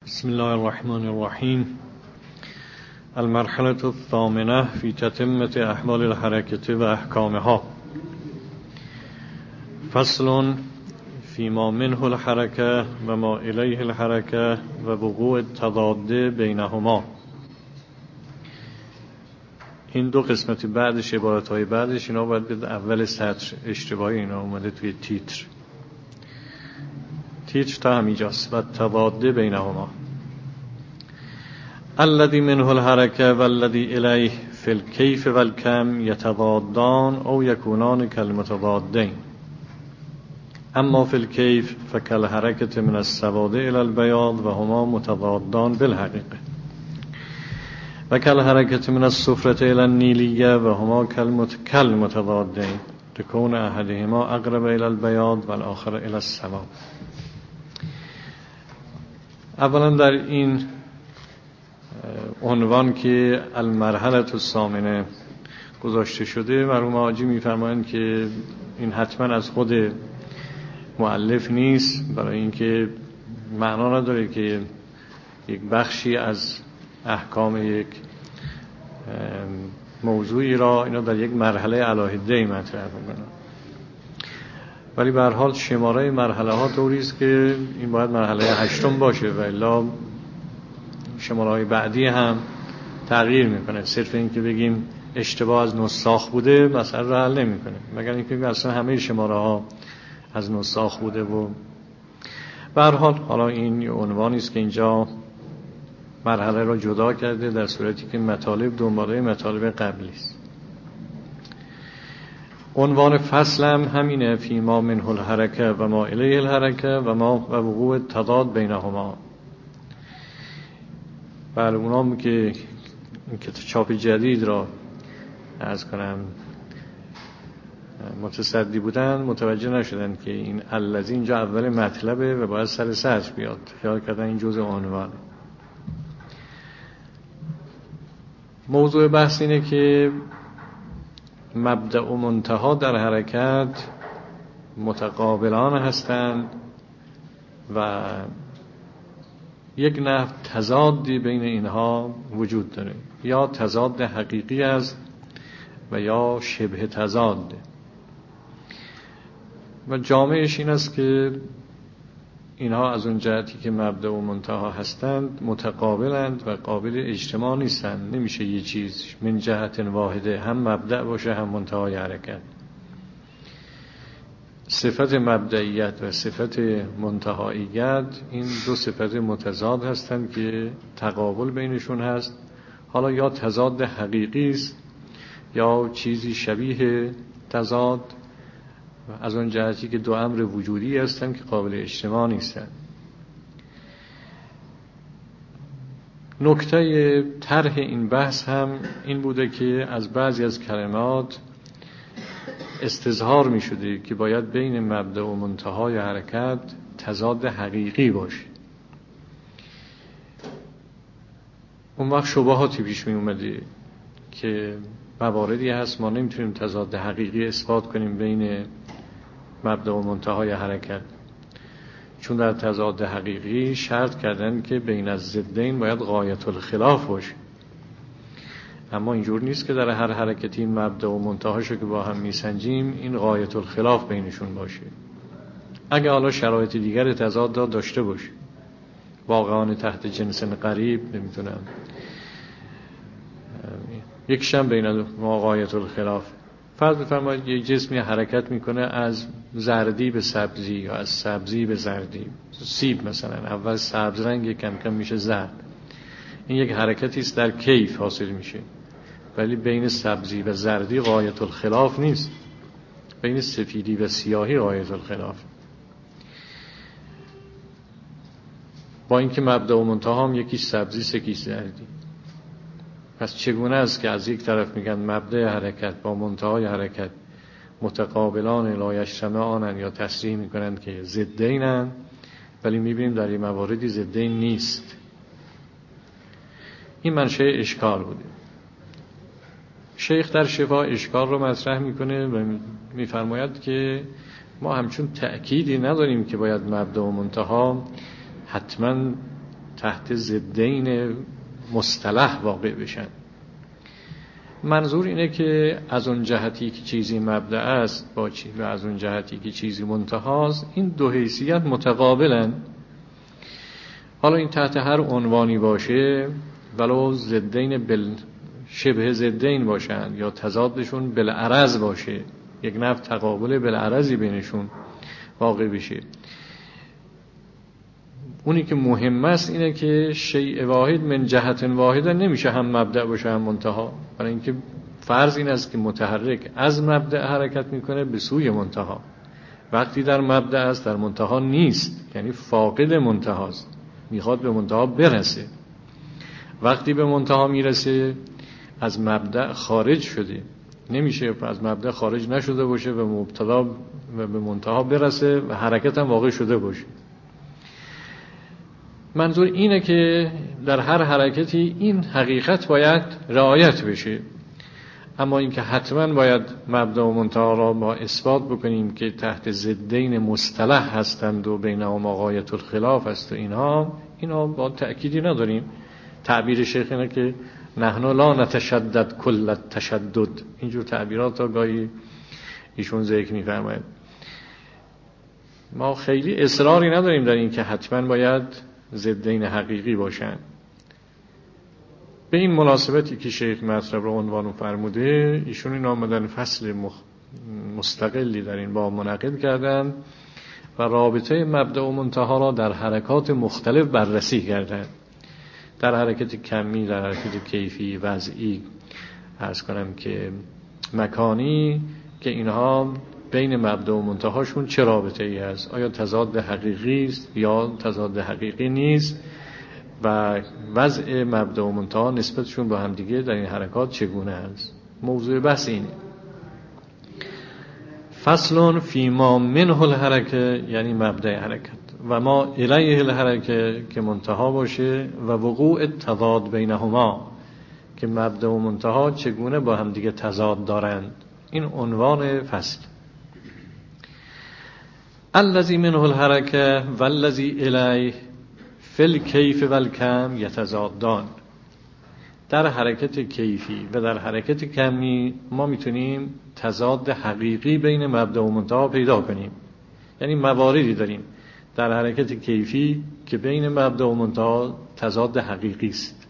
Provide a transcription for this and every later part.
بسم الله الرحمن الرحیم. المرحلة الثامنة في تتمة أحوال الحركة و أحكامها. فصل فيما منه الحركة و ما إليه الحركة و وقوع التضاد بينهما. این دو قسمت بعدش، عبارتهای بعدش، اینا باید به اول سطر اشتباهی اینا اومده توی تیتر تا همینجاست. و تضاد بینهما الذي منه الحركة والذي إليه في الكيف والكم يتضادان أو يكونان كالمتضادين. أما في الكيف فكالحركة من السواد إلى البياض وهما متضادان بالحقيقة، وكالحركة من الصفرة إلى النيلية وهما كالمتضادين تكون أحدهما أقرب إلى البياض والآخر إلى السواد. اولا در این عنوان که المرحله الثامنه گذاشته شده، مرحوم حاجی میفرمایند که این حتما از خود مؤلف نیست، برای اینکه معنا نداره که یک بخشی از احکام یک موضوعی را اینا در یک مرحله علاهده مطرح بکنن. ولی به هر حال شماره مرحله ها طوری است که این باید مرحله 8 باشه و الا شماره های بعدی هم تغییر میکنه. صرف این که بگیم اشتباه از نساخ بوده مسئله رو حل نمیکنه، مگر اینکه اصلا همه شماره ها از نساخ بوده. و به هر حال حالا این عنوانی است که اینجا مرحله رو جدا کرده، در صورتی که مطالب دنباله مطالب قبلی است. عنوان فصل هم همینه، فیما منه الحرکه و ما الیه الحرکه و ما و وقوع تضاد بینهما. بله، اونام که چاپ جدید را عرض کنم متصدی بودن متوجه نشدن که این الذی اینجا اول مطلبه و باید سر سطر بیاد، خیال کردن این جزء عنوان. موضوع بحث اینه که مبدأ و منتها در حرکت متقابلان هستند و یک نحو تضادی بین اینها وجود داره، یا تضاد حقیقی است و یا شبه تضاد. و جامعش این است که اینها از اون جهتی که مبدأ و منتها هستند متقابلند و قابل اجتماع نیستند. نمیشه یه چیز من جهت واحده هم مبدأ باشه هم منتهای حرکت. صفت مبدئیت و صفت منتهاییت این دو صفت متضاد هستند که تقابل بینشون هست. حالا یا تضاد حقیقی است یا چیزی شبیه تضاد، از اون جهتی که دو امر وجودی هستند که قابل اجتماع نیستند. نکته طرح این بحث هم این بوده که از بعضی از کلمات استظهار می شده که باید بین مبدأ و منتهای حرکت تضاد حقیقی باشه. اون وقت شبهاتی پیش می اومده که مواردی هست ما نمیتونیم تضاد حقیقی اثبات کنیم بین مبدأ و منتهای حرکت، چون در تضاد حقیقی شرط کردن که بین الضدین باید غایت الخلاف باشه. اما اینجور نیست که در هر حرکتی این مبدأ و منتهاشو که با هم میسنجیم این غایت الخلاف بینشون باشه. اگه حالا شرایط دیگر تضاد داشته باشه، واقعان تحت جنس قریب، نمیتونم یکشم بین ما غایت الخلاف. فرض بفرمایید یک جسمی حرکت میکنه از زردی به سبزی یا از سبزی به زردی. سیب مثلا اول سبز رنگ کم کم میشه زرد. این یک حرکتی است در کیف حاصل میشه، ولی بین سبزی و زردی غایت الخلاف نیست، بین سفیدی و سیاهی غایت الخلاف. با اینکه مبدأ و منتها هم یکی سبزی سکی زردی. پس چگونه است که از یک طرف میگن مبدأ حرکت با منتهای حرکت متقابلان لا یجتمعان، یا تصریح میکنند که ضدینن، ولی میبینیم در این مواردی ضدین نیست. این منشأ اشکال بوده. شیخ در شفا اشکال رو مطرح میکنه و میفرماید که ما همچون تأکیدی نداریم که باید مبدأ و منتها حتما تحت ضدین مصطلح واقع بشن. منظور اینه که از اون جهتی که چیزی مبدأ است و از اون جهتی که چیزی منتهاست، این دو حیثیت متقابلن. حالا این تحت هر عنوانی باشه، ولو ضدین شبه ضدین باشن یا تضادشون بالعرض باشه، یک نوع تقابل بالعرضی بینشون واقع بشه، اونی که مهم است اینه که شیء واحد من جهت واحده نمیشه هم مبدأ باشه هم منتها. برای اینکه فرض این است که متحرک از مبدأ حرکت میکنه به سوی منتها. وقتی در مبدأ است در منتها نیست، یعنی فاقد منتهاست، میخواد به منتها برسه. وقتی به منتها میرسه از مبدأ خارج شده، نمیشه از مبدأ خارج نشده باشه و مبتدا و به منتها برسه و حرکت هم واقع شده باشه. منظور اینه که در هر حرکتی این حقیقت باید رعایت بشه، اما اینکه حتما باید مبدا و منتها را ما اثبات بکنیم که تحت ضدین مصطلح هستند و بینهما غایت الخلاف است و اینا با تأکیدی نداریم. تعبیر شیخ اینه که نحن لا نتشدد کل التشدد، اینجور تعبیرات تا گاهی ایشون ذکر می‌فرماید. ما خیلی اصراری نداریم در این که حتما باید ضدین حقیقی باشن. به این مناسبتی که شیخ مطلب رو عنوان فرموده، ایشون این آمدن فصل مستقلی در این باب منعقد کردن و رابطه مبدأ و منتها را در حرکات مختلف بررسی کردن، در حرکت کمی، در حرکت کیفی، وضعی، عرض کنم که مکانی، که اینها بین مبدأ و منتهاشون چه رابطه ای هست، آیا تضاد حقیقی است یا تضاد حقیقی نیست و وضع مبدأ و منتها نسبتشون با هم دیگه در این حرکات چگونه است. موضوع بحث اینه. فصل فیما منه الحرکه، یعنی مبدأ حرکت، و ما الیه الحرکه که منتها باشه، و وقوع تضاد بینهما که مبدأ و منتها چگونه با هم دیگه تضاد دارند. این عنوان فصل. الذی منه الحرکه والذی الیه فی الکیف والکم یتضادان. در حرکت کیفی و در حرکت کمی ما میتونیم تضاد حقیقی بین مبدأ و منتها پیدا کنیم. یعنی مواردی داریم در حرکت کیفی که بین مبدأ و منتها تضاد حقیقی است.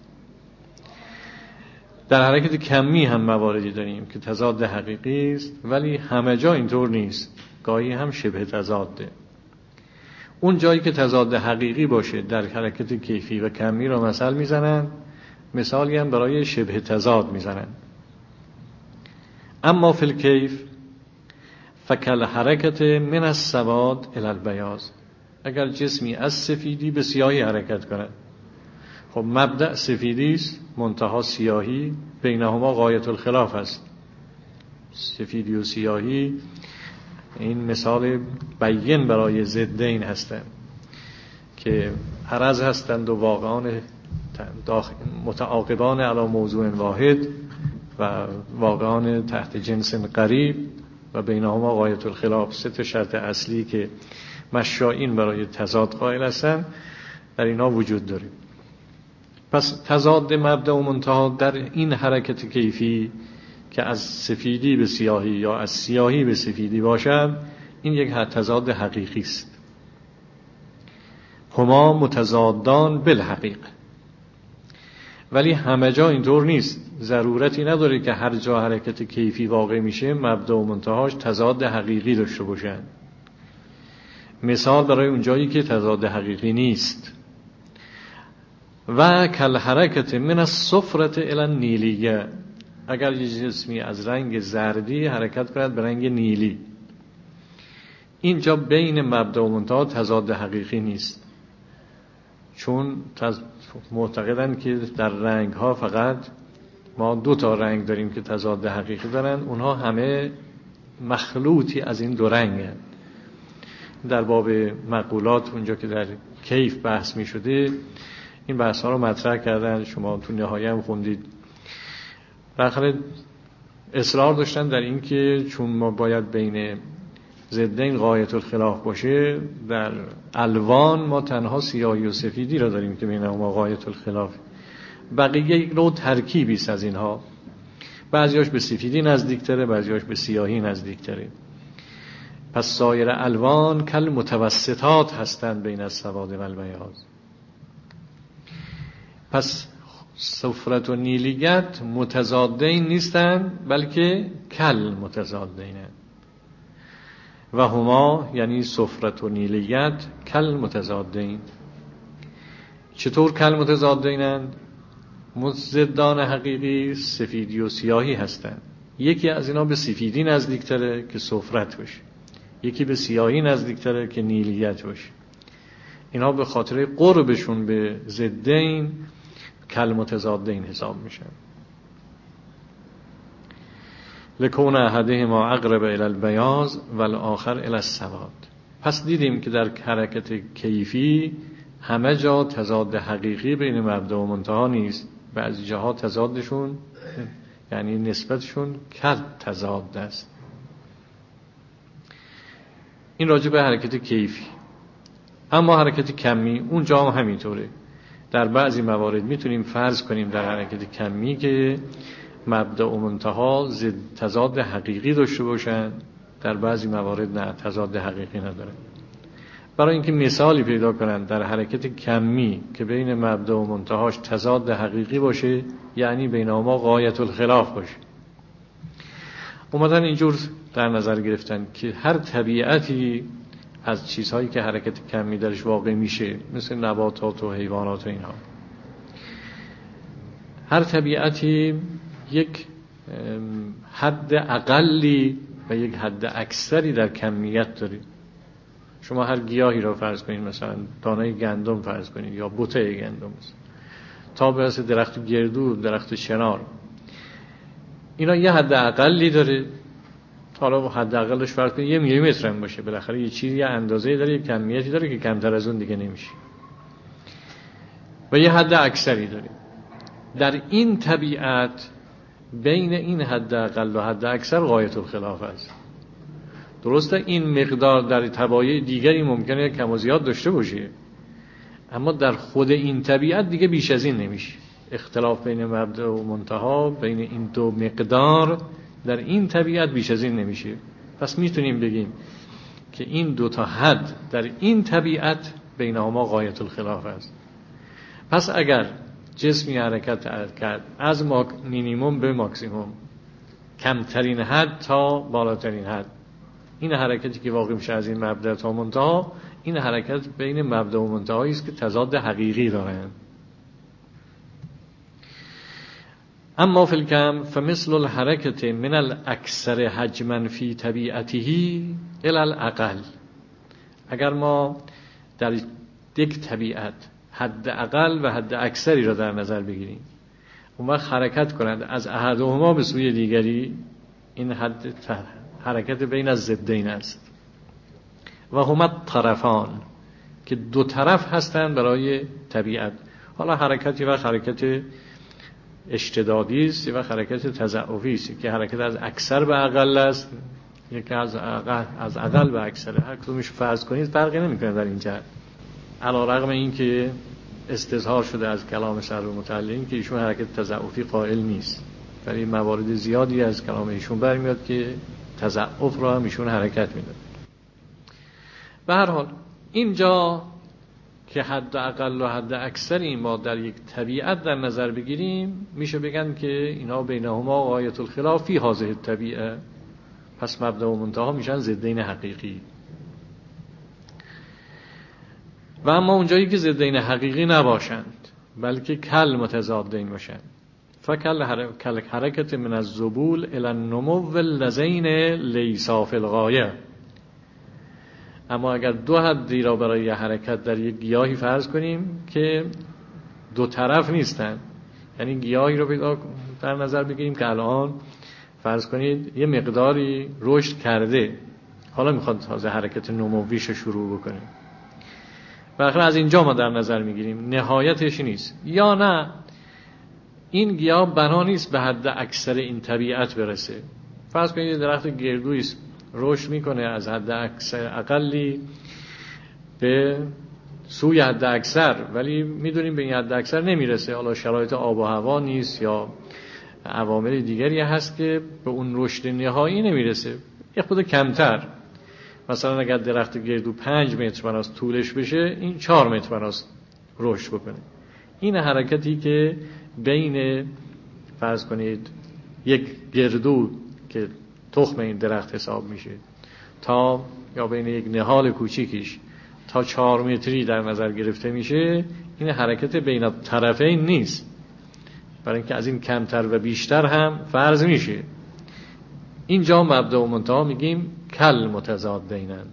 در حرکت کمی هم مواردی داریم که تضاد حقیقی است، ولی همه جا اینطور نیست، گاهی هم شبه تضاده. اون جایی که تضاد حقیقی باشه در حرکت کیفی و کمی را مثال میزنن، مثالی هم برای شبه تضاد میزنن. اما فی الکیف فکل حرکت من السواد الی البیاض. اگر جسمی از سفیدی به سیاهی حرکت کند، خب مبدأ سفیدی است، منتها سیاهی، بینهما غایت الخلاف است. سفیدی و سیاهی این مثال بیان برای ضدین هستند که عرض هستند و واقعان متعاقبان علی موضوع واحد و واقعان تحت جنس قریب و بینهما غایت الخلاف. سه تا شرط اصلی که مشائین برای تضاد قائل هستند در اینا وجود داره. پس تضاد مبدأ و منتها در این حرکت کیفی که از سفیدی به سیاهی یا از سیاهی به سفیدی باشد، این یک تضاد حقیقی است. هما متضادان بالحقیقه. ولی همه جا اینطور نیست. ضرورتی نداره که هر جا حرکت کیفی واقع میشه مبدأ و منتهاش تضاد حقیقی داشته باشن. مثال برای اون جایی که تضاد حقیقی نیست. و کل حرکت من الصفرة الی النیلیه. اگر یه جسمی از رنگ زردی حرکت کند به رنگ نیلی، اینجا بین مبدأ و منتها تضاد حقیقی نیست، چون معتقدن که در رنگ ها فقط ما دو تا رنگ داریم که تضاد حقیقی دارن، اونها همه مخلوطی از این دو رنگن. در باب مقولات اونجا که در کیف بحث می شده این بحث ها رو مطرح کردن، شما تو نهایه هم خوندید. بالاخره اصرار داشتن در این که چون ما باید بین ضدین غایت الخلاف باشه، در الوان ما تنها سیاهی و سفیدی را داریم که بینهما غایت الخلاف. بقیه یک نوع ترکیبی است از اینها، بعضیاش به سفیدی نزدیکتره، بعضیاش به سیاهی نزدیکتره. پس سایر الوان کل متوسطات هستند بین السواد و البیاض. پس صفرت و نیلیت متضادین نیستند، بلکه کل متضادینند. و هما یعنی صفرت و نیلیت کل متضادین. چطور کل متضادینند؟ ضدان حقیقی سفیدی و سیاهی هستند. یکی از اینا به سفیدی نزدیکتره که صفرت باشه، یکی به سیاهی نزدیکتره که نیلیت باشه. اینا به خاطر قربشون به ضدین کل متضادین حساب میشن. لکون احدهما اقرب الی البیاض و الاخر الی السواد. پس دیدیم که در حرکت کیفی همه جا تضاد حقیقی بین مبدا و منتها نیست، بعضی جاها تضادشون یعنی نسبتشون کل تضاد است. این راجع به حرکت کیفی. اما حرکت کمی اونجا هم همینطوره. در بعضی موارد میتونیم فرض کنیم در حرکت کمی که مبدا و منتها تضاد حقیقی داشته باشن، در بعضی موارد نه، تضاد حقیقی نداره. برای اینکه مثالی پیدا کنن در حرکت کمی که بین مبدا و منتهاش تضاد حقیقی باشه، یعنی بینهما غایت الخلاف باشه، اومدن اینجور در نظر گرفتن که هر طبیعتی از چیزهایی که حرکت کمی درش واقع میشه، مثل نباتات و حیوانات و اینها، هر طبیعتی یک حد اقلی و یک حد اکثری در کمیت داره. شما هر گیاهی را فرض کنید، مثلا دانه گندم فرض کنید یا بوته گندم تا برسه درخت گردو، درخت شنار، اینا یه حد اقلی داره. حالا حد اقلش فرض کنید 1 میلیمتر هم باشه، بالاخره یه چیزی یه اندازه‌ای داره، یه کمیتی داره که کمتر از اون دیگه نمیشه. و یه حد اکثری داره. در این طبیعت بین این حد اقل و حد اکثر غایت الخلاف است. درسته این مقدار در طبایع دیگری ممکنه کم و زیاد داشته باشه، اما در خود این طبیعت دیگه بیش از این نمیشه. اختلاف بین مبدا و منتها بین این دو مقدار در این طبیعت بیش از این نمیشه. پس میتونیم بگیم که این دو تا حد در این طبیعت بینهما غایت الخلاف است. پس اگر جسمی حرکت کرد از مینیمم به ماکسیمم، کمترین حد تا بالاترین حد، این حرکتی که واقع میشه از این مبدا تا منتها، این حرکت بین مبدا و منتهایی است که تضاد حقیقی دارند. اما فی الکم فمثل الحرکت من الاکثر حجما فی طبیعته الی الاقل. اگر ما در یک طبیعت حد اقل و حد اکثری را در نظر بگیریم، اون وقت حرکت کنند از احدهما به سوی دیگری، این حرکت بین از ضدین است. و هما طرفان، که دو طرف هستند برای طبیعت. حالا حرکتی و حرکت اشتدادی است و حرکت تضاعفی است، که حرکت از اکثر به اقل است، یکی از اقل به اکثر. هر کدومش فرض کنید فرقی نمیکنه در این جهت، علی رغم اینکه استظهار شده از کلام صدر المتعلین که ایشون حرکت تضاعفی قائل نیست، ولی موارد زیادی از کلام ایشون برمیاد که تضاعف را هم ایشون حرکت میده. به هر حال اینجا که حد اقل و حد اکثری ما در یک طبیعت در نظر بگیریم، میشه بگن که اینا بینهما غایت الخلاف فی هذه الطبیعه. پس مبدا و منتها میشن ضدین حقیقی. و اما اونجایی که ضدین حقیقی نباشند بلکه کل متضادین باشند، فکل حرکت من الذبول الی النمو اللذین لیسا فی الغایه. اما اگر دو حدی را برای حرکت در یک گیاهی فرض کنیم که دو طرف نیستن، یعنی گیاهی رو در نظر بگیریم که الان فرض کنید یه مقداری رشد کرده، حالا میخواد تازه حرکت نمویش شروع بکنه، بالاخره از اینجا ما در نظر میگیریم نهایتش نیست، یا نه این گیاه بنا نیست به حد اکثر این طبیعت برسه. فرض کنید درخت گردویی است رشد میکنه از حد اقلی به سوی حد اکثر، ولی میدونیم به این حد اکثر نمیرسه. حالا شرایط آب و هوا نیست یا عوامل دیگری هست که به اون رشد نهایی نمیرسه، یه خود کمتر. مثلا اگر درخت گردو 5 متر بناست طولش بشه، این 4 متر بناست رشد بکنه. این حرکتی که بین فرض کنید یک گردو که تخم این درخت حساب میشه تا یا بین یک نهال کوچیکیش تا 4 متری در نظر گرفته میشه، این حرکت بین طرفین نیست، برای اینکه از این کمتر و بیشتر هم فرض میشه. اینجا مبدا و منتها میگیم کل متضادینن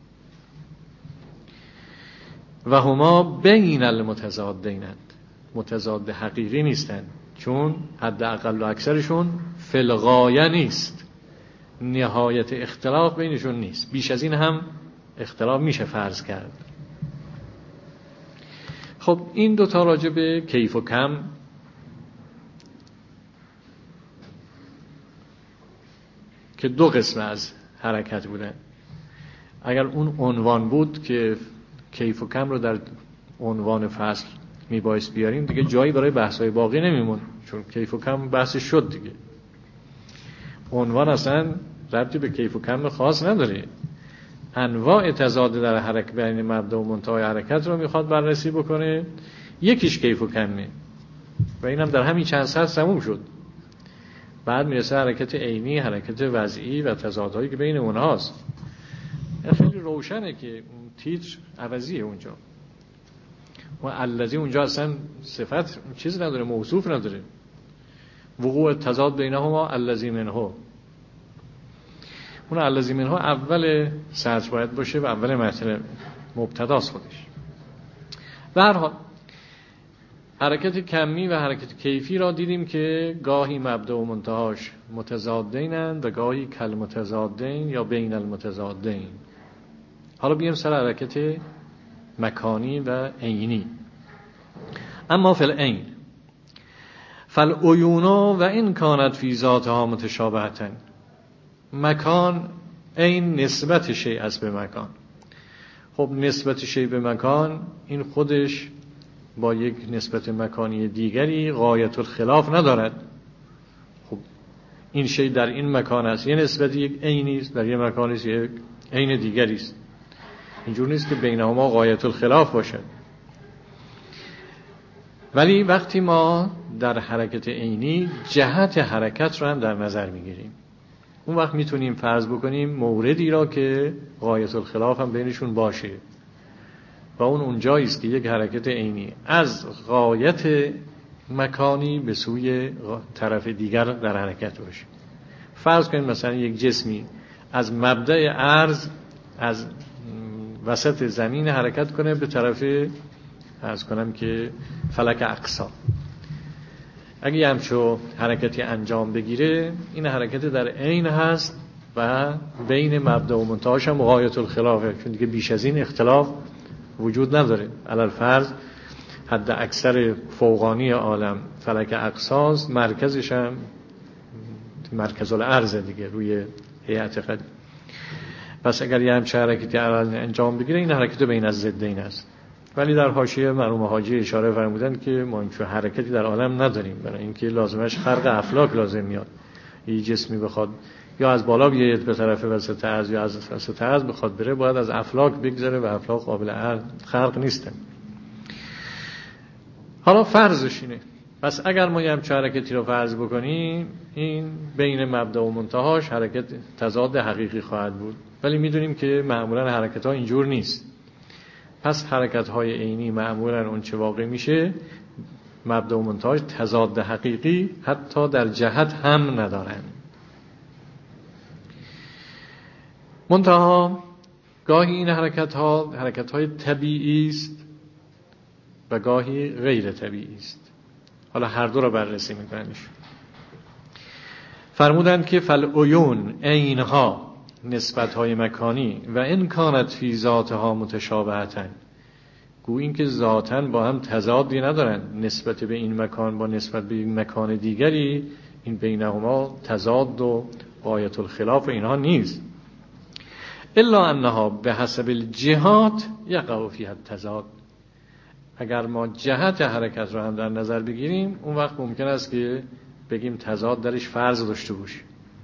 و هما بین المتضادینن، متضاد حقیقی نیستن، چون حد اقل و اکثرشون فی الغایه نیست، نهایت اختلاف بینشون نیست، بیش از این هم اختلاف میشه فرض کرد. خب این دوتا راجع به کیف و کم که دو قسم از حرکت بودن. اگر اون عنوان بود که کیف و کم رو در عنوان فصل میبایست بیاریم، دیگه جایی برای بحث‌های باقی نمیمون، چون کیف و کم بحث شد دیگه. عنوان اصلا ربطی به کیف و کم خاص نداره، انواع تضاد در حرکت بین مبدا و منتهای حرکت رو میخواد بررسی بکنه. یکیش کیف و کمه و اینم در همین چند سطر تموم شد. بعد میرسه حرکت عینی، حرکت وضعی و تضادهایی که بین اونهاست. خیلی روشنه که اون تیتر عوضیه اونجا، و الذی اونجا اصلا صفت چیز نداره، موصوف نداره. وقوع تضاد بینهما الذی منه، اون الذی منه اول سطر باید باشه و اول مطلب مبتداست خودش. به هر حال حرکت کمی و حرکت کیفی را دیدیم که گاهی مبدا و منتهاش متضادینند و گاهی کل متضادین یا بین المتضادین. حالا بیایم سر حرکت مکانی و عینی. اما فی العین فالعیون و این کانت فی ذاتها متشابهتن. مکان عین نسبت شیء است به مکان. خب نسبت شیء به مکان این خودش با یک نسبت مکانی دیگری غایت الخلاف ندارد. خب این شیء در این مکان است، یه نسبت یک عینی است، در یک مکان است یک عین دیگری است. اینجور نیست که بینهما غایت الخلاف باشد. ولی وقتی ما در حرکت عینی جهت حرکت رو هم در نظر میگیریم، اون وقت میتونیم فرض بکنیم موردی را که غایت الخلاف هم بینشون باشه، و اون اونجایی است که یک حرکت عینی از غایت مکانی به سوی طرف دیگر در حرکت باشه. فرض کنیم مثلا یک جسمی از مبدأ عرض از وسط زمین حرکت کنه به طرف عرض کنم که فلک اقصا. اگه همچو حرکتی انجام بگیره، این حرکت در عین هست و بین مبدأ و منتهاش هم غایت الخلافه، چون دیگه بیش از این اختلاف وجود نداره. علل فرض حد اکثر فوقانی عالم فلک اقصاست، مرکزش هم مرکز الارض دیگه روی هیئت قد. پس اگر یه همچه حرکتی انجام بگیره، این حرکت بین از ضدین است. ولی در حاشیه مرحوم حاجی اشاره فرمودن که ما این حرکتی در عالم نداریم، برای اینکه لازمش خرق افلاک لازم میاد. یه جسمی بخواد یا از بالا بیاید به طرف وسط عرض یا از وسط عرض بخواد بره، باید از افلاک بگذره و افلاک قابل خرق نیستن. حالا فرضش اینه. پس اگر ما یه همچه حرکتی رو فرض بکنیم، این بین مبدا و منتهاش حرکت تضاد حقیقی خواهد بود، ولی میدونیم که معمولا حرکت ها اینجور نیست. پس حرکت های عینی معمولا اون چه واقع میشه، مبدا و منتهاش تضاد حقیقی حتی در جهت هم ندارن. منتها گاهی این حرکت های طبیعی است و گاهی غیر طبیعی است. حالا هر دو را بررسی میکننش. فرمودند که فالعیون عینها نسبت های مکانی و این کانت فی ذاتها متشابهتن، گویا این که ذاتاً با هم تضادی ندارن، نسبت به این مکان با نسبت به این مکان دیگری این بینهما تضاد و غایت الخلاف اینها نیست. الا انها به حسب الجهات یقع فیها التضاد. اگر ما جهت حرکت رو هم در نظر بگیریم اون وقت ممکن است که بگیم تضاد درش فرض داشته باشه.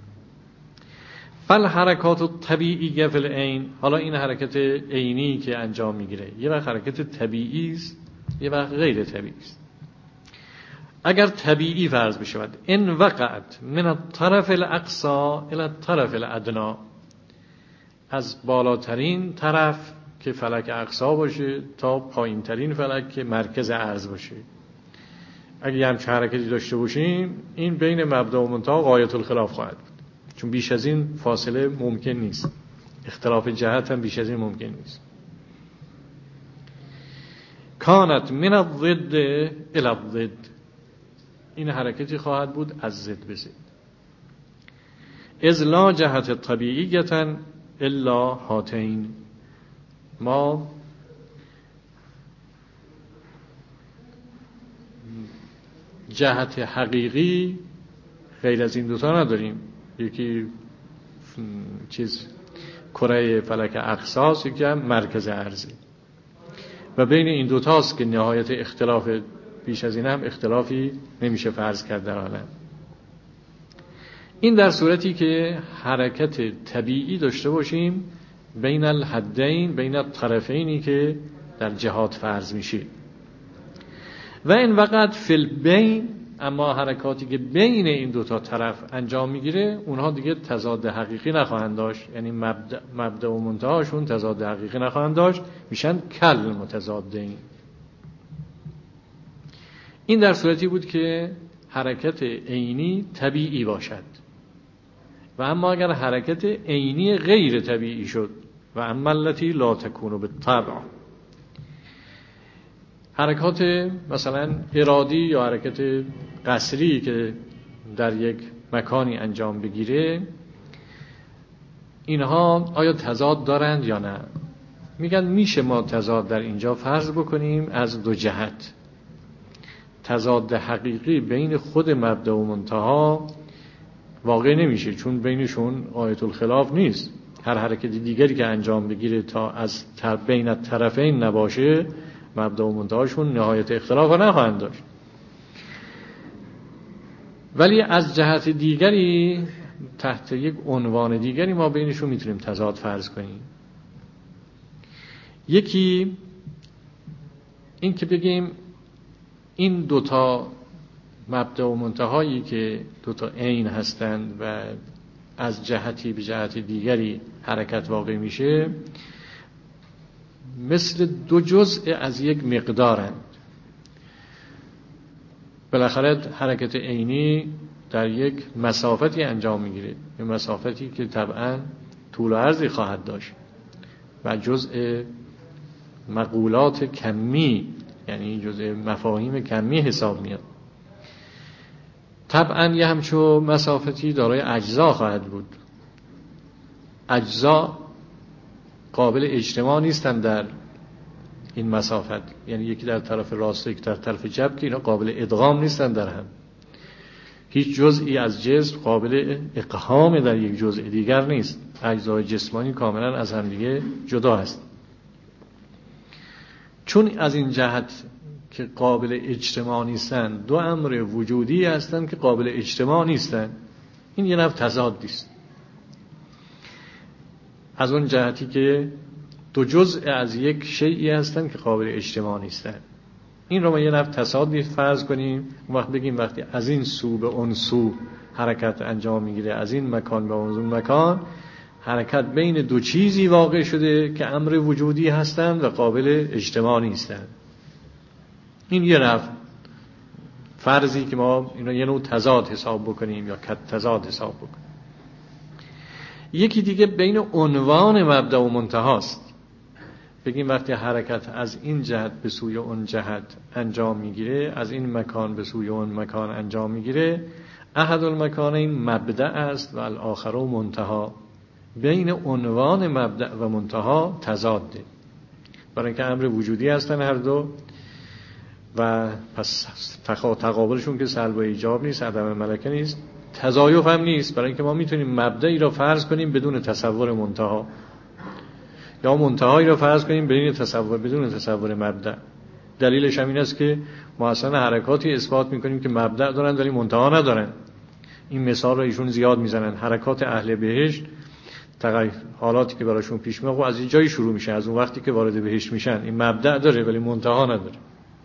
فالحرکات الطبیعیه فی العین، حالا این حرکت عینی که انجام میگیره یه وقت حرکت طبیعی است، یه وقت غیر طبیعی است. اگر طبیعی فرض بشه ان وقعت من الطرف الاقصی الى الطرف الادنی، از بالاترین طرف که فلک اقصی باشه تا پایین ترین فلک که مرکز عرض باشه، اگه همچه حرکتی داشته باشیم این بین مبدا و منتها غایت الخلاف خواهد بود، چون بیش از این فاصله ممکن نیست، اختلاف جهت هم بیش از این ممکن نیست. کانت من الضد الی الضد، این حرکتی خواهد بود از ضد به ضد. اذ لا جهت طبیعیتا الا هاتین، ما جهت حقیقی غیر از این دوتا نداریم، یکی کره فلک اقصاست، یکی هم مرکز ارضی، و بین این دوتاست که نهایت اختلاف، بیش از این هم اختلافی نمیشه فرض کرد در عالم. این در صورتی که حرکت طبیعی داشته باشیم بین الحدین، بین الطرفینی که در جهات فرض میشه. و این وقت فی البین، اما حرکاتی که بین این دوتا طرف انجام میگیره اونها دیگه تضاد حقیقی نخواهند داشت، یعنی مبدا و منتهاشون تضاد حقیقی نخواهند داشت، میشن کل متضادین. این در صورتی بود که حرکت عینی طبیعی باشد. و اما اگر حرکت عینی غیر طبیعی شد، و اما التی لا تکون بالطبع، حرکات مثلا ارادی یا حرکت قصری که در یک مکانی انجام بگیره، اینها آیا تضاد دارند یا نه؟ میگن میشه ما تضاد در اینجا فرض بکنیم از دو جهت. تضاد حقیقی بین خود مبدا و منتها واقع نمیشه، چون بینشون آیت الخلاف نیست. هر حرکت دیگری که انجام بگیره تا از بین الطرفین نباشه، مبدا و منتهاشون نهایت اختلاف نخواهند داشت. ولی از جهت دیگری، تحت یک عنوان دیگری، ما بینشون میتونیم تضاد فرض کنیم. یکی این که بگیم این دوتا مبدا و منتهایی که دوتا عین هستند و از جهتی به جهت دیگری حرکت واقع میشه، مثل دو جزء از یک مقدارند. بالاخره حرکت عینی در یک مسافتی انجام میگیره، یک مسافتی که طبعا طول و عرضی خواهد داشت و جزء مقولات کمی، یعنی جزء مفاهیم کمی حساب میاد. طبعا یه همچو مسافتی دارای اجزا خواهد بود. اجزا قابل اجتماع نیستن در این مسافت، یعنی یکی در طرف راست یکی در طرف چپ، که اینا قابل ادغام نیستن در هم. هیچ جزئی از جسم قابل اقحام در یک جزء دیگر نیست. اجزای جسمانی کاملا از هم دیگه جدا هست. چون از این جهت که قابل اجتماع نیستن، دو امر وجودی هستن که قابل اجتماع نیستن، این یه نوع تضادی است. از اون جهتی که دو جزء از یک شیئی هستن که قابل اجتماع نیستن، این رو ما یه نوع تصادی فرض کنیم. اون وقت بگیم وقتی از این سو به اون سو حرکت انجام میگیره، از این مکان به اون مکان، حرکت بین دو چیزی واقع شده که امر وجودی هستن و قابل اجتماع نیستن. این یه نوع فرضی که ما اینا یه نوع تضاد حساب بکنیم یا کد تضاد حساب بکنیم. یکی دیگه بین عنوان مبدا و منتهاست. بگیم وقتی حرکت از این جهت به سوی اون جهت انجام میگیره، از این مکان به سوی اون مکان انجام میگیره، احد المکانین مبدا است و الاخر منتها. بین عنوان مبدا و منتها تضاده، برای اینکه امر وجودی هستن هر دو، و پس تقابلشون که سلب و ایجاب نیست، عدم ملکه نیست، تضایف هم نیست، برای اینکه ما میتونیم مبدایی را فرض کنیم بدون تصور منتها. یا منتهایی را فرض کنیم بدون تصور مبدأ. دلیلش هم این است که ما اصلا حرکاتی اثبات میکنیم که مبدأ دارن ولی منتها ندارن. این مثال را ایشون زیاد میزنن. حرکات اهل بهشت، حالاتی که براشون پیش میاد از اینجایی شروع میشه، از اون وقتی که وارد بهشت میشن. این مبدأ داره ولی منتها نداره.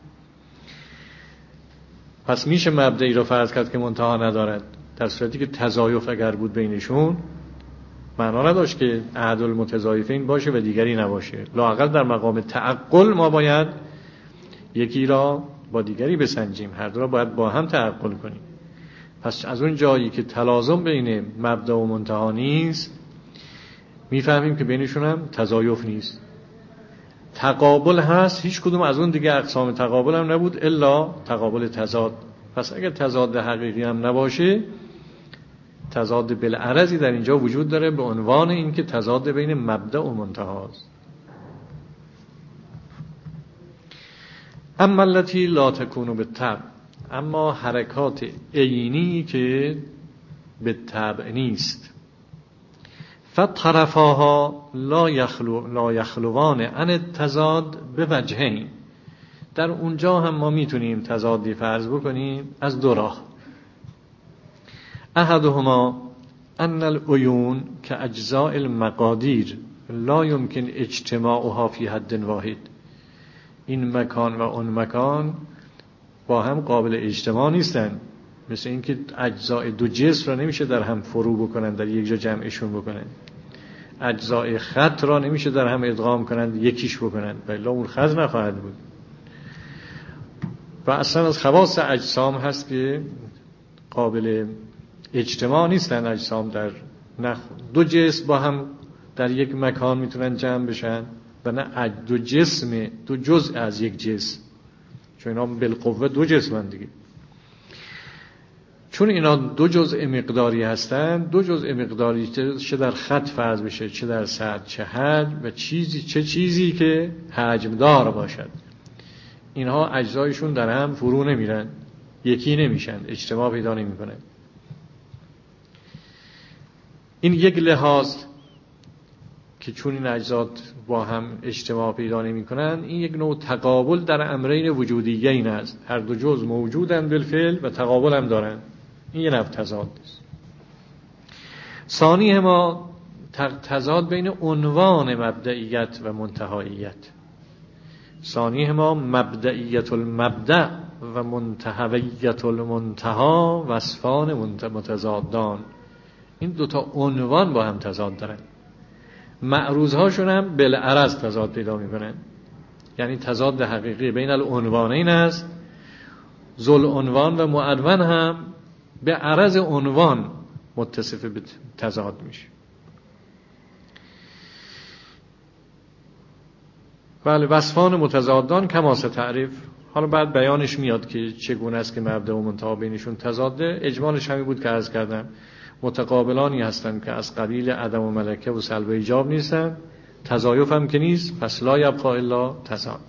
پس میشه مبدئی را فرض کرد که منتها ندارد، در صورتی که تضایف اگر بود بینشون معنا نداشت که احد المتضایفین باشه و دیگری نباشه. لااقل در مقام تعقل ما باید یکی را با دیگری بسنجیم، هر دو را باید با هم تعقل کنیم. پس از اون جایی که تلازم بین مبدا و منتها نیست، میفهمیم که بینشون هم تضایف نیست. تقابل هست، هیچ کدوم از اون دیگه اقسام تقابل هم نبود الا تقابل تضاد. پس اگر تضاد حقیقی هم نباشه، تضاد بالعرضی در اینجا وجود داره به عنوان این که تضاد بین مبدا و منتهاست. اما التي لا تكون بالطبع، اما حرکات عینی که به طبع نیست، فطرفاها لا یخلوان عن التضاد بوجهین، در اونجا هم ما میتونیم تضادی فرض بکنیم از دو راه. احدهما ان العیون که اجزاء المقادیر لا يمكن اجتماعها فی حد واحد، این مکان و اون مکان با هم قابل اجتماع نیستن. مثل اینکه اجزای دو جسم را نمیشه در هم فرو بکنن، در یک جا جمعشون بکنن. اجزای خط را نمیشه در هم ادغام کنن، یکیش بکنن، بلا اون خط نخواهد بود. و اصلا از خواص اجسام هست که قابل اجتماع نیستن. اجسام در دو جسم با هم در یک مکان میتونن جمع بشن و نه دو جسم، دو جزء از یک جسم، چون اینا بالقوه دو جسمن دیگه. چون اینا دو جزء مقداری هستن، دو جزء مقداری چه در خط فرض بشه، چه در سطح، چه حجم و چه چیزی که حجم دار باشد، اینها اجزایشون در هم فرو نمیرن، یکی نمیشن، اجتماع پیدا نمیکنن. این یک لحاظ که چون این اجزا با هم اجتماع پیدا نمیکنن، این یک نوع تقابل در امرین وجودیین است. هر دو جزء موجودن بالفعل و تقابل هم دارن. این یه نوع تضاد است. ثانی ما تضاد بین عنوان مبدئیت و منتهاییت. ثانی ما مبدئیت المبدأ و منتهویت المنتها وصفان متضادان. این دوتا عنوان با هم تضاد دارن. معروضهاشون هم بالعرض تضاد پیدا میکنن. یعنی تضاد حقیقی بین العنوانین است. ذل عنوان و معدون هم به عرض عنوان متصف به تضاد میشه. بله، وصفان متضادان کما ستعریف. حالا بعد بیانش میاد که چگونه است که مبدا و منتها بینشون تضاده. اجمالش همین بود که عرض کردم. متقابلانی هستند که از قبیل عدم و ملکه و سلب و ایجاب نیستن، تضایف هم که نیست، پس لا یبقا الا تضاد.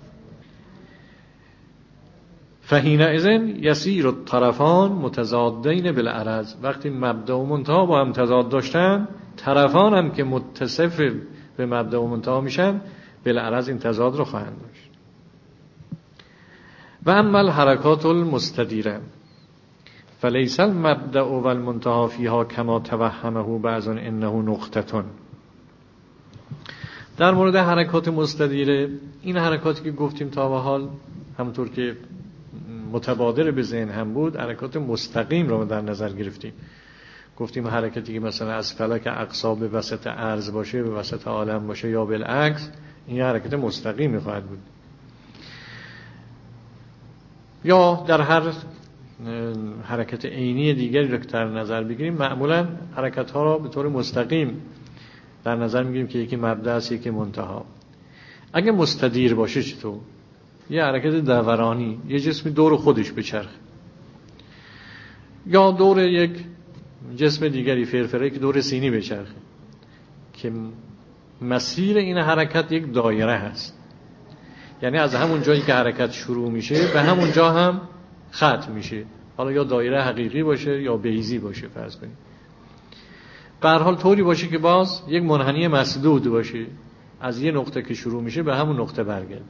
فحینئذ یصیر الطرفان متضادین بالعرض. وقتی مبدا و منتها با هم تضاد داشتن، طرفان هم که متصف به مبدا و منتها میشن بالعرض این تضاد رو خواهند داشت. و اما الحرکات المستدیره فلیس المبدأ و المنتهی فیها کما توهمه بعض انه نقطه. در مورد حرکات مستدیره، این حرکاتی که گفتیم تا به حال همونطور که متبادر به ذهن هم بود، حرکات مستقیم رو در نظر گرفتیم. گفتیم حرکتی که مثلا از فلک اقصا به وسط ارض باشه، به وسط عالم باشه یا بالعکس، این حرکت مستقیم می‌خواهد بود. یا در هر حرکت عینی دیگری رو که در نظر بگیریم، معمولا حرکت ها را به طور مستقیم در نظر میگیریم که یکی مبدا است یکی منتها. اگه مستدیر باشه چطور؟ یه حرکت دورانی، یه جسم دور خودش بچرخه، یا دور یک جسم دیگری فرفره که دور سینی بچرخه، که مسیر این حرکت یک دایره هست. یعنی از همون جایی که حرکت شروع میشه به همون جا هم ختم میشه. حالا یا دایره حقیقی باشه یا بیضی باشه فرض کنید. به هر حال طوری باشه که باز یک منحنی مسدود باشه. از یه نقطه که شروع میشه به همون نقطه برگرد.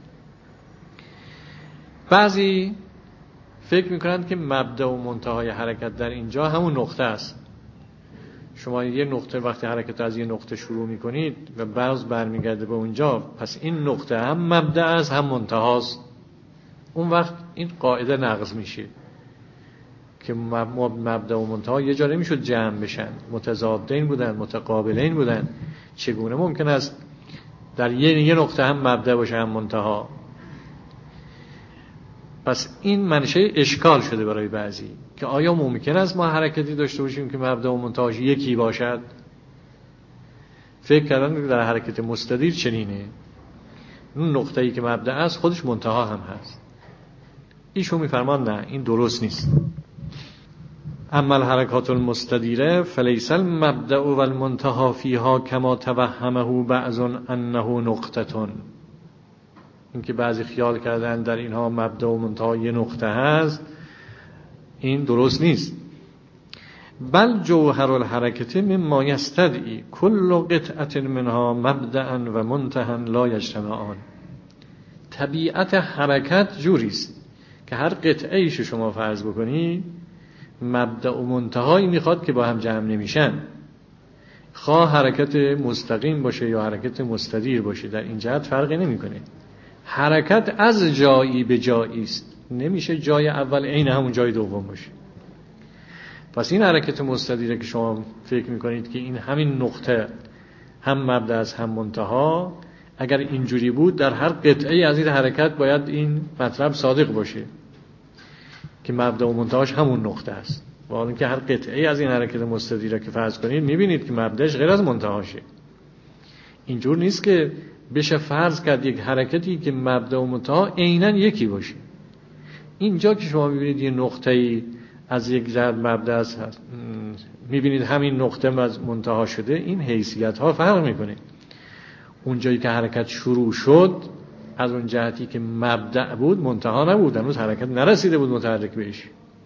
بعضی فکر میکنند که مبدأ و منتهای حرکت در اینجا همون نقطه است. شما یه نقطه وقتی حرکت از یه نقطه شروع میکنید و باز برمیگرده به اونجا، پس این نقطه هم مبدأ است هم منتهاست. اون وقت این قاعده نقض میشه که مبدأ و منتها یه جا نمیشد جمع بشن، متضادین بودن، متقابلین بودن. چگونه ممکن است در یه نقطه هم مبدأ باشه هم منتها؟ پس این منشه اشکال شده برای بعضی که آیا ممکن است ما حرکتی داشته باشیم که مبدأ و منتهاش یکی باشد؟ فکر کردن در حرکت مستدیر چنینه، اون نقطه‌ای که مبدأ است خودش منتها هم هست. ایشون میفرمان نه، این درست نیست. اما الحرکات المستدیره فلیس المبدأ و المنتهى فیها کما توهمه بعض انه نقطه. این که بعضی خیال کردن در اینها مبدأ و منتها یه نقطه هست، این درست نیست. بل جوهر الحرکت مما یستدعی کل قطعه منها مبدأ و منتهى لا یجتمعان. طبیعت حرکت جوریست که هر قطعه ایشو شما فرض بکنی مبدأ و منتهایی میخواد که با هم جمع نمیشن، خواه حرکت مستقیم باشه یا حرکت مستدیر باشه، در این جهت فرقی نمیکنه. حرکت از جایی به جایی است، نمیشه جای اول عین همون جای دوم باشه. پس این حرکت مستدیره که شما فکر میکنید که این همین نقطه هم مبدأ است هم منتها، اگر اینجوری بود در هر قطعه از این حرکت باید این مطلب صادق باشه که مبدأ و منتهاش همون نقطه است. و حالا که هر قطعه از این حرکت مستدیره که فرض کنید میبینید که مبدأش غیر از منتهاشه. اینجور نیست که بشه فرض کرد یک حرکتی که مبدأ و منتها عیناً یکی باشه. اینجا که شما میبینید یه نقطه‌ای از یک جهت مبدأ است، میبینید همین نقطه از منتها شده، این حیثیت ها فرق میکنه. اونجایی که حرکت شروع شد از اون جهتی که مبدأ بود منتها نبود، هنوز حرکت نرسیده بود متحرک بهش.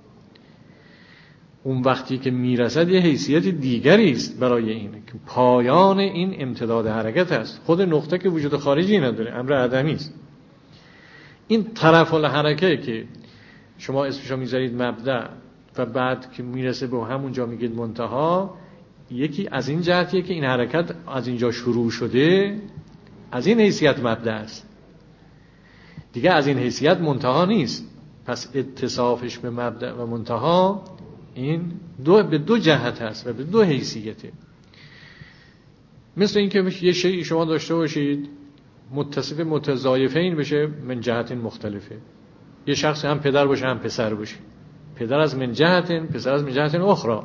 اون وقتی که میرسد یه حیثیت دیگری است برای این که پایان این امتداد حرکت است. خود نقطه که وجود خارجی نداره، امر عدمی است. این طرف الحرکه که شما اسمشو میذارید مبدأ و بعد که میرسه به همونجا میگید منتها، یکی از این جهتیه که این حرکت از اینجا شروع شده، از این حیثیت مبدأ است، دیگه از این حیثیت منتها نیست. پس اتصافش به مبدأ و منتها این به دو جهت هست و به دو حیثیته. مثل این که یه شیء شما داشته باشید متصف متضایفین بشه من جهت مختلفه. یه شخص هم پدر باشه هم پسر باشه، پدر از من جهت، پسر از من جهت اخرى.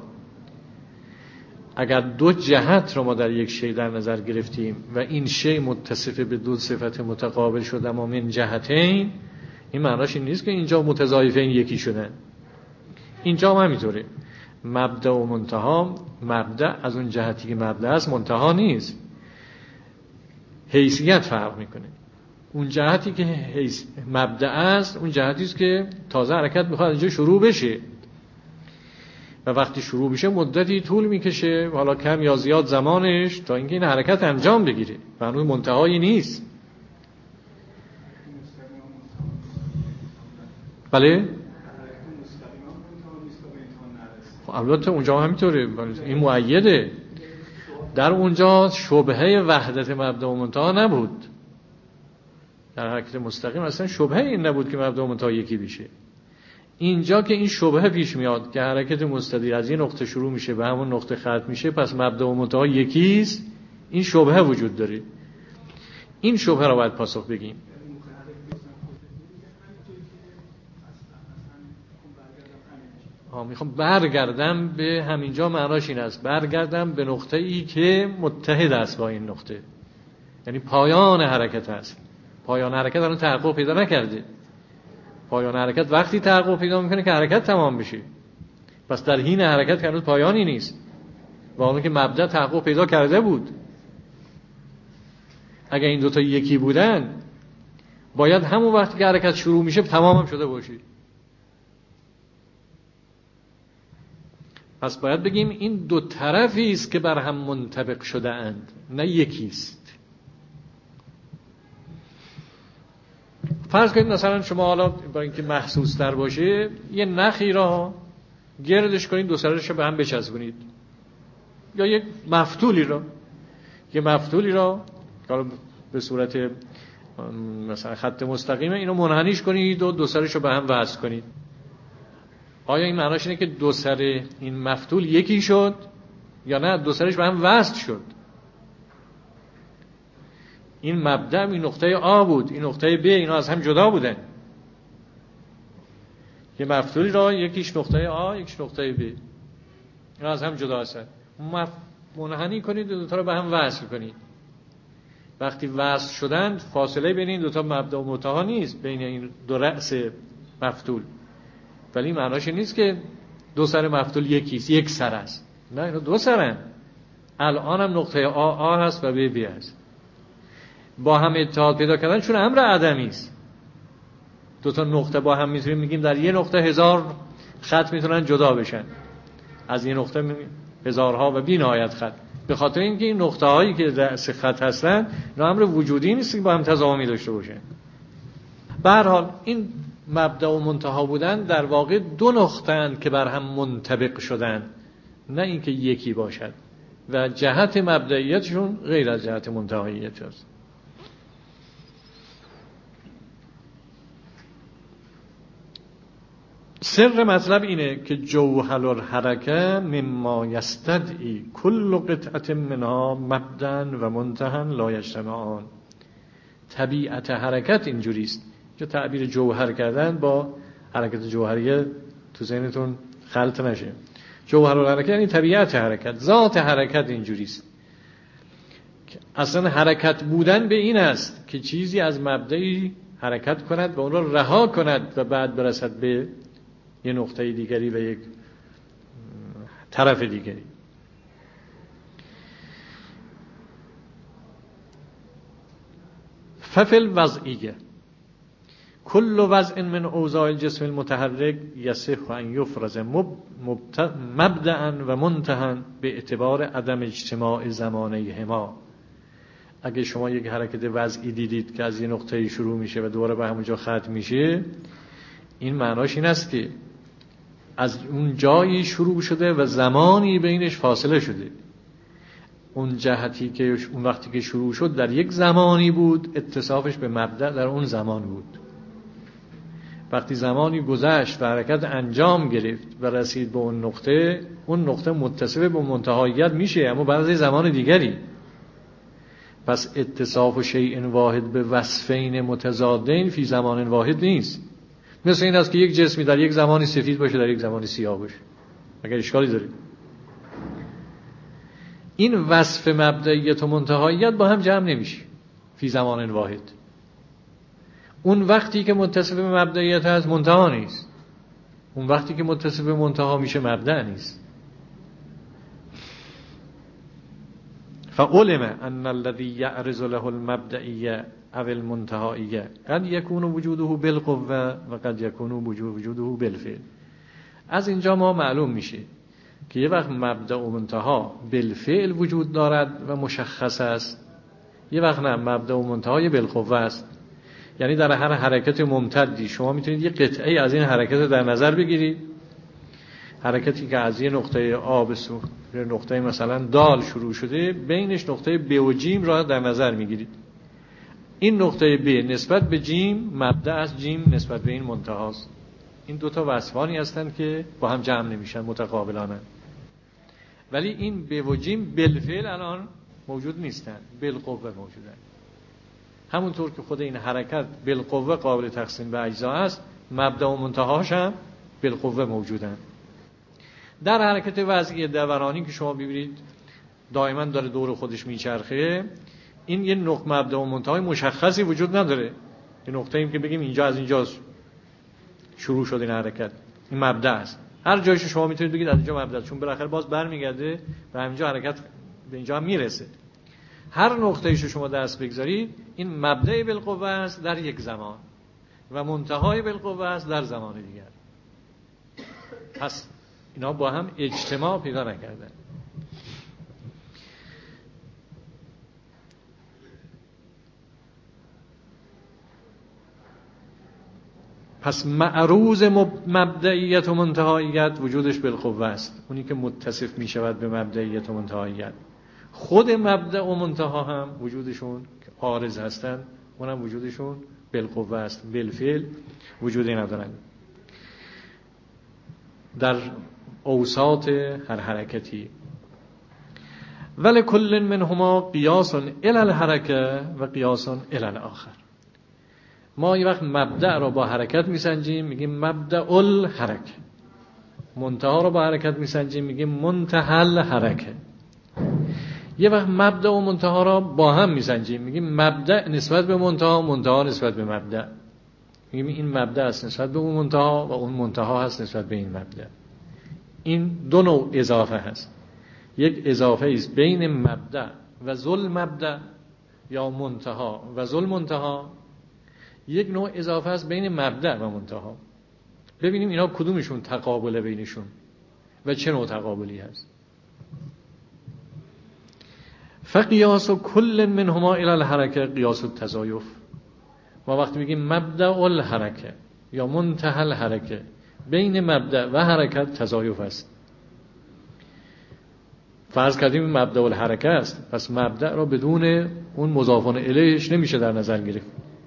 اگر دو جهت رو ما در یک شیء در نظر گرفتیم و این شیء متصف به دو صفت متقابل شده اما من جهتین، این معناش این نیست که اینجا متضایفین یکی شدن. اینجا هم همینطوره. مبدأ و منتها، مبدأ از اون جهتی که مبدأ است منتها نیست، حیثیت فرق میکنه. اون جهتی که مبدأ است اون جهتی است که تازه حرکت میخواد اینجا شروع بشه و وقتی شروع بشه مدتی طول میکشه، حالا کم یا زیاد زمانش، تا اینکه این حرکت انجام بگیره و هنوز منتهایی نیست. بله؟ البته اونجا همینطوره، این مؤیده. در اونجا شبهه وحدت مبدأ و منتها نبود. در حرکت مستقیم اصلا شبهه این نبود که مبدأ و منتها یکی بشه. اینجا که این شبهه پیش میاد که حرکت مستدیر از این نقطه شروع میشه به همون نقطه ختم میشه، پس مبدأ و منتها یکیست، این شبهه وجود داره. این شبهه رو باید پاسخ بگیم. میخوام برگردم به همینجا، معناش این است برگردم به نقطه ای که متحد است با این نقطه، یعنی پایان حرکت است. پایان حرکت الان تحقق پیدا نکرده. پایان حرکت وقتی تحقق پیدا میکنه که حرکت تمام بشه. پس در حین حرکت هنوز پایانی نیست و اون که مبدأ تحقق پیدا کرده بود. اگر این دوتا یکی بودن باید همون وقتی که حرکت شروع میشه تمام هم شده باشه. پس باید بگیم این دو طرفی است که بر هم منطبق شده اند، نه یکی است. فرض کنید مثلا شما حالا با اینکه محسوس تر باشه یه نخی را گردش کنید، دو سرش رو به هم بچسبونید، یا یک مفتولی را حالا به صورت مثلا خط مستقیمه اینو منحنیش کنید و دو سرش رو به هم وصل کنید. آیا این معناش اینه که دو سر این مفتول یکی شد یا نه دو سرش به هم وصل شد؟ این مبدأ این نقطه آ بود، این نقطه ب، اینا از هم جدا بودن. یه مفتولی را یکیش نقطه آ یکیش نقطه ب، اینا از هم جدا هستن. منحنی کنید دو تا رو به هم وصل کنید. وقتی وصل شدند فاصله بین این دو تا مبدأ و منتها نیست، بین این دو رأس مفتول. ولی معناش نیست که دو سر مفتول یکیست، یک سر است. نه، اینا دو سرن. الان هم نقطه آ هست و ب هست. با هم اتحاد پیدا کردن چون امر عدمی است. دو تا نقطه با هم میتونیم میگیم در یه نقطه هزار خط میتونن جدا بشن. از این نقطه هزارها و بی نهایت خط. به خاطر اینکه این نقطه هایی که رأس خط هستن اینا امر وجودی نیست که با هم تضامنی داشته باشن. به هر حال این مبدأ و منتها بودن در واقع دو نقطه اند که بر هم منطبق شدن، نه اینکه یکی باشد و جهت مبدئیتشون غیر از جهت منتهاییت است. سر مطلب اینه که جوهر الحرکه مما یستدعی کل قطعه منها مبدأ و منتهى لا یجتمعان. طبیعت حرکت اینجوریست که تعبیر جوهر کردن با حرکت جوهریه تو ذهنتون خلط نشه. جوهر الحرکت یعنی طبیعت حرکت، ذات حرکت اینجوریست. اصلا حرکت بودن به این است که چیزی از مبدأی حرکت کند و اون را رها کند و بعد برسد به یه نقطه دیگری و یک طرف دیگری. ففل وضعیه کل وضع من اوضاع الجسم المتحرک یصح ان یفرض مبدأ و منتهى به اعتبار عدم اجتماع زمانیهما. اگه شما یک حرکت وضعی دیدید که از یه نقطه شروع میشه و دوباره به همونجا ختم میشه، این معناش این است که از اون جایی شروع شده و زمانی بینش فاصله شده. اون جهتی که اون وقتی که شروع شد در یک زمانی بود، اتصافش به مبدأ در اون زمان بود. وقتی زمانی گذشت و حرکت انجام گرفت و رسید به اون نقطه متصل به منتهاییت میشه، اما بعد از زمان دیگری. پس اتصاف شیء واحد به وصفین متضادین فی زمان واحد نیست. مثل این است که یک جسمی در یک زمانی سفید باشه در یک زمانی سیاه باشه. اگر اشکالی داره، این وصف مبدئیت و منتهاییت با هم جمع نمیشه فی زمان واحد. اون وقتی که متصف به مبدئیت هست منتها نیست، اون وقتی که متصف به منتها میشه مبدأ نیست. فعلم ان الذي يعرض له المبدئیه او المنتهاییه قد یکون وجوده بالقوه و قد یکون وجوده بالفعل. از اینجا ما معلوم میشه که یه وقت مبدأ و منتها بالفعل وجود دارد و مشخص است، یه وقت نه، مبدأ و منتهای بالقوه است. یعنی در هر حرکت ممتدی شما میتونید یه قطعه از این حرکت در نظر بگیرید. حرکتی که از یه نقطه آ به نقطه مثلا دال شروع شده، بینش نقطه ب و جیم را در نظر میگیرید. این نقطه ب نسبت به جیم مبدأ است، جیم نسبت به این منتهاست. این دوتا وصفانی هستند که با هم جمع نمیشن، متقابلانن. ولی این ب و جیم بالفعل الان موجود نیستن، بالقوه موجودن. همونطور که خود این حرکت بالقوه قابل تقسیم به اجزا است، مبدأ و منتهاش هم بالقوه موجودن. در حرکت وضعی دورانی که شما ببینید دائما داره دور خودش میچرخه، این یه نقطه مبدأ و منتهای مشخصی وجود نداره. یه نقطه‌ای که بگیم اینجا از اینجا شروع شد این حرکت، این مبدأ است. هر جایش شما میتونید بگید از اینجا مبدأ، چون بالاخره باز برمیگرده و همینجا حرکت به اینجا هم میرسه. هر نقطه‌ایشو شما دست بگذارید، این مبدأ بالقوه است در یک زمان و منتهای بالقوه است در زمان دیگر. پس اینا با هم اجتماع پیدا نکردن. پس معروض مبدئیت و منتهاییت وجودش بالقوه است. اونی که متصف می شود به مبدئیت و منتهاییت، خود مبدأ و منتها هم وجودشون که عارض هستند اونم وجودشون بالقوه است، بالفعل وجودی ندارند. در اوساط هر حرکتی ولکل منهما قیاس الی الحرکه و قیاس الی الاخر. ما یه وقت مبدأ رو با حرکت میسنجیم میگیم مبدأ الحرکه، منتها رو با حرکت میسنجیم میگیم منتهی الحرکه. یه وقت مبدأ و منتها رو با هم میسنجیم میگیم مبدأ نسبت به منتها، منتها نسبت به مبدأ. میگیم این مبدأ است نسبت به اون منتها و اون منتها هست نسبت به این مبدأ. این دو نوع اضافه هست. یک اضافه است بین مبدأ و ذل مبدأ یا منتها و ذل منتها. یک نوع اضافه است بین مبدأ و منتها. ببینیم اینا کدومشون تقابل بینشون و چه نوع تقابلی هست. فقیاس کل منهما الی الحرکه قیاس التضایف. ما وقتی میگیم مبدأ الحرکه یا منتهی الحرکه، بین مبدأ و حرکت تضایف است. فرض کردیم این مبدأ الحرکه است، پس مبدأ را بدون اون مضاف الیهش نمیشه در نظر گرفت.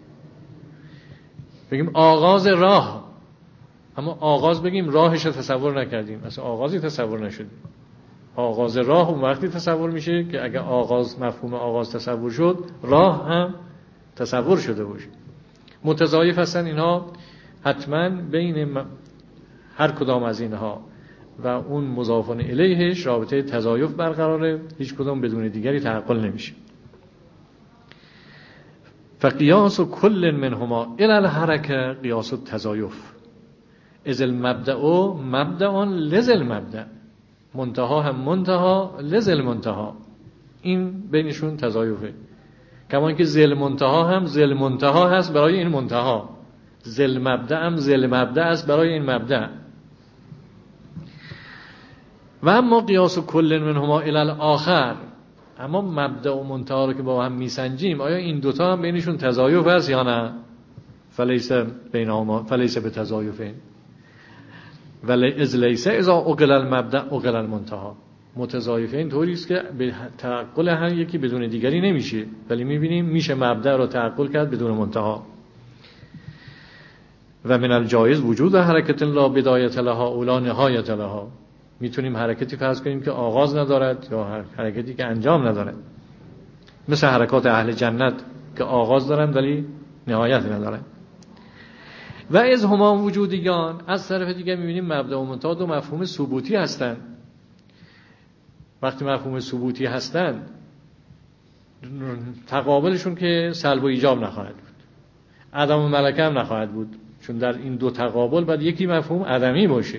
بگیم آغاز راه، اما آغاز بگیم راهش رو تصور نکردیم، اصلا آغازی تصور نشد. آغاز راه اون وقتی تصور میشه که اگر آغاز، مفهوم آغاز تصور شد، راه هم تصور شده باشه. متضایف هستن اینها، حتما بین هر کدام از اینها و اون مضاف الیهش رابطه تضایف برقراره، هیچ کدام بدون دیگری تعقل نمیشه. فقیاس کل منهما الی الحرکه قیاس التضایف اذ المبدأ مبدأ لذل مبدأ، منتها هم منتها لذل منتها. این بینشون تضایفه. کما اینکه ذل منتها هم ذل منتها هست برای این منتها، ذل مبدأ هم ذل مبدأ است برای این مبدأ. و اما قیاس کل منهما الی الاخر، اما مبدأ و منتها رو که با هم میسنجیم، آیا این دوتا هم بینشون تضایف هست یا نه؟ فلیس بینهما فلیس به تضایفین ولی از لیس اذا اقل المبدأ اقل المنتها. متضایفین طوری است که به تعقل هر یکی بدون دیگری نمیشه، ولی میبینیم میشه مبدأ رو تعقل کرد بدون منتها. و من الجایز وجود حرکت لا بدایت لها اولا نهایت لها. میتونیم حرکتی فرض کنیم که آغاز ندارد یا حرکتی که انجام ندارد، مثل حرکات اهل جنت که آغاز دارند ولی نهایت ندارند. و از هما وجودیان، از طرف دیگه میبینیم مبدأ و منتها دو مفهوم ثبوتی هستند. وقتی مفهوم ثبوتی هستند، تقابلشون که سلب و ایجاب نخواهد بود، عدم و ملکه هم نخواهد بود، چون در این دو تقابل باید یکی مفهوم عدمی باشه.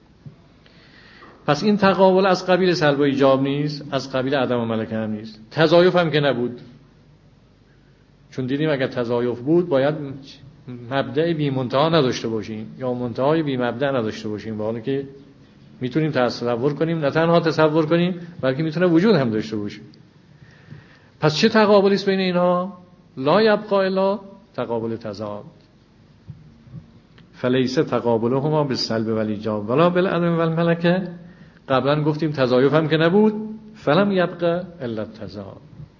پس این تقابل از قبیل سلب و ایجاب نیست، از قبیل عدم و ملکه هم نیست. تضایف هم که نبود، چون دیدیم اگر تضایف بود باید مبدأ بی منتها نداشته باشیم یا منتهای بی مبدأ نداشته باشیم، با حالی که میتونیم تصور کنیم، نه تنها تصور کنیم بلکه میتونه وجود هم داشته باشه. پس چه تقابلی است بین اینها؟ لا یبقا الا تقابل تضاد. فلیس تقابلهما بالسلب والایجاب ولا بالعدم والملکه. قبلا گفتیم تضایف هم که نبود، فلم یبقا الا التضاد.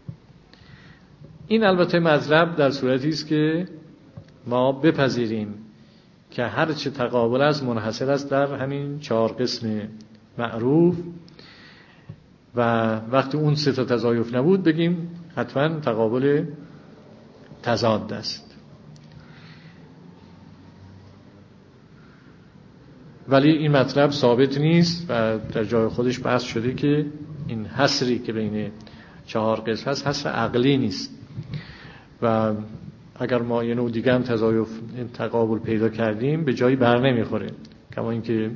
این البته مطلب در صورتی است که ما بپذیریم که هر چه تقابل است منحصر است در همین 4 قسم معروف، و وقتی اون 3 تا تضایف نبود بگیم حتما تقابل تضاد است. ولی این مطلب ثابت نیست و در جای خودش بحث شده که این حصری که بین 4 قسم هست حصر عقلی نیست، و اگر ما یه نوع دیگه هم تضایف تقابل پیدا کردیم به جایی بر نمیخوره. کما اینکه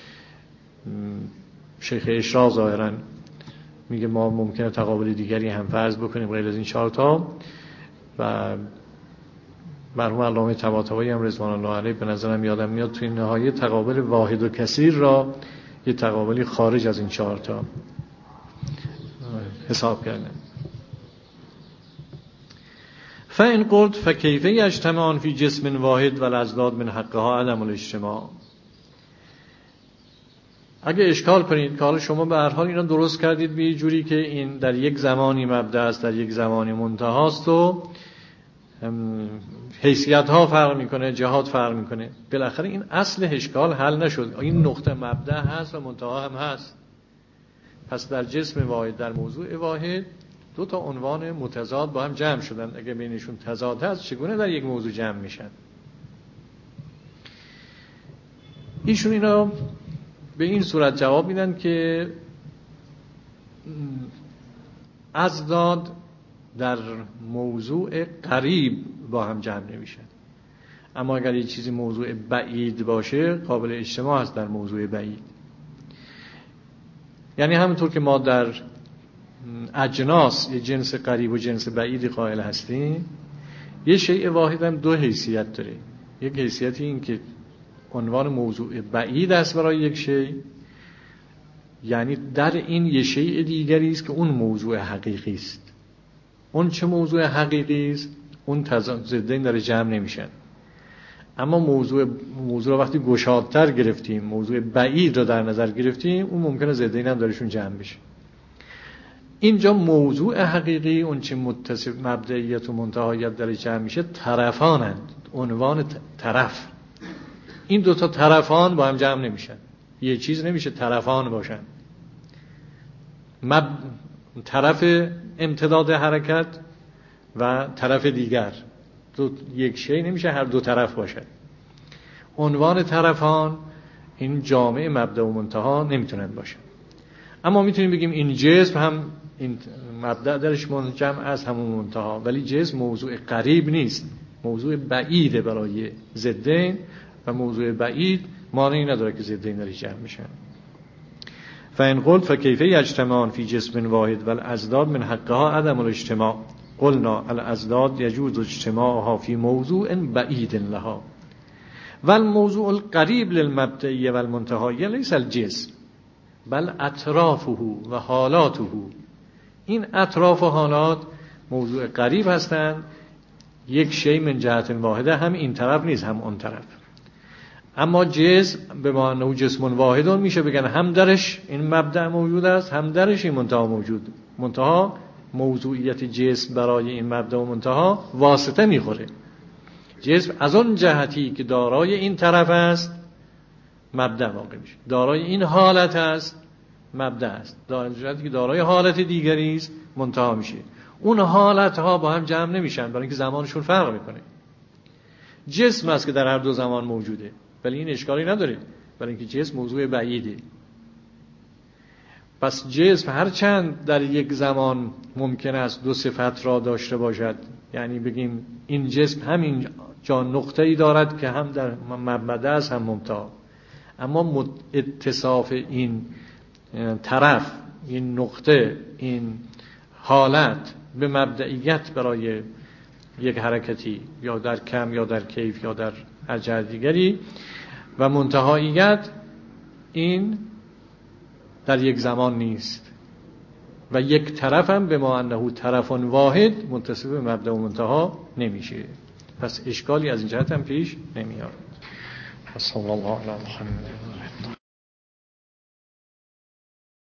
شیخ اشراق ظاهرا میگه ما ممکنه تقابل دیگری هم فرض بکنیم غیر از این 4 تا، و مرحوم علامه طباطبایی هم رضوان الله علیه به نظرم یادم میاد توی نهایت تقابل واحد و کثیر را یه تقابلی خارج از این 4 تا حساب کردن. فإن قلت فكيف يجتمعان في جسم واحد والأضداد من حقها عدم الاجتماع. اگه اشکال کنید که حالا شما به هر حال اینا درست کردید به جوری که این در یک زمانی مبدا است، در یک زمانی منتها است و حیثیت ها فرق میکنه، جهات فرق میکنه، بالاخره این اصل اشکال حل نشد. این نقطه مبدا هست و منتها هم هست. پس در جسم واحد، در موضوع واحد، دو تا عنوان متضاد با هم جمع شدن. اگه بینشون تضاد هست چگونه در یک موضوع جمع میشن؟ ایشون اینا به این صورت جواب میدن که اضداد در موضوع قریب با هم جمع نمیشن، اما اگر یه چیزی موضوع بعید باشه قابل اجتماع است در موضوع بعید. یعنی همونطور که ما در اجناس یه جنس قریب و جنس بعیدی قائل هستیم، یه شیء واحد هم دو حیثیت داره. یک حیثیتی این که عنوان موضوع بعید است برای یک شیء، یعنی در این یه شیء دیگری است که اون موضوع حقیقی است. اون چه موضوع حقیقی است؟ اون ضدین در جمع نمیشن. اما موضوع رو وقتی گشادتر گرفتیم، موضوع بعید رو در نظر گرفتیم، اون ممکنه ضدین هم درشون جمع بشه. اینجا موضوع حقیقی، اون چه متصف مبدئیت و منتهایت در جمع میشه، طرفانند. عنوان طرف، این دو تا طرفان با هم جمع نمیشن. یه چیز نمیشه طرفان باشن. طرف امتداد حرکت و طرف دیگر، یک شی نمیشه هر دو طرف باشن. عنوان طرفان این جامع مبدا و منتها نمیتونن باشن. اما میتونیم بگیم این جسم هم این مبدا درش منجمع از همون منتها، ولی جسم موضوع قریب نیست، موضوع بعیده برای ضدین، و موضوع بعید مانعی نداره که ضدین درش جمع میشن. فإن قلت فكيف يجتمعان في جسم واحد والأضداد من حقها عدم الاجتماع قلنا الأضداد يجوز اجتماعها في موضوع بعيد لها والموضوع القريب للمبدئي والمنتهى ليس الجسم بل اطرافه و حالاته. این اطراف و حالات موضوع قریب هستند. یک شی من جهت واحده، هم این طرف نیست هم اون طرف. اما جسم به معنی جسم واحد میشه بگن هم درش این مبدأ موجود است، هم درش این منتها موجود. منتها موضوعیت جسم برای این مبدأ و منتها واسطه میخوره. جسم از اون جهتی که دارای این طرف است مبدأ واقع میشه، دارای این حالت است مبدأ است، دارای جهتی که دارای حالت دیگری است منتها میشه. اون حالت ها با هم جمع نمیشن برای اینکه زمانشون فرق میکنه. جسم است که در هر دو زمان موجوده، ولی این اشکالی نداره برای اینکه جسم موضوع بعیده. پس جسم هرچند در یک زمان ممکن است دو صفت را داشته باشد، یعنی بگیم این جسم همین جا نقطه‌ای دارد که هم در مبدا است هم منتها، اما اتصاف این طرف، این نقطه، این حالت به مبدئیت برای یک حرکتی یا در کم یا در کیف یا در هر جهت دیگری و منتهاییت، این در یک زمان نیست و یک طرف هم به ما انه طرف واحد متصف به مبدا و منتها نمیشه. پس اشکالی از این جهت هم پیش نمیاد. صلی الله علی محمد.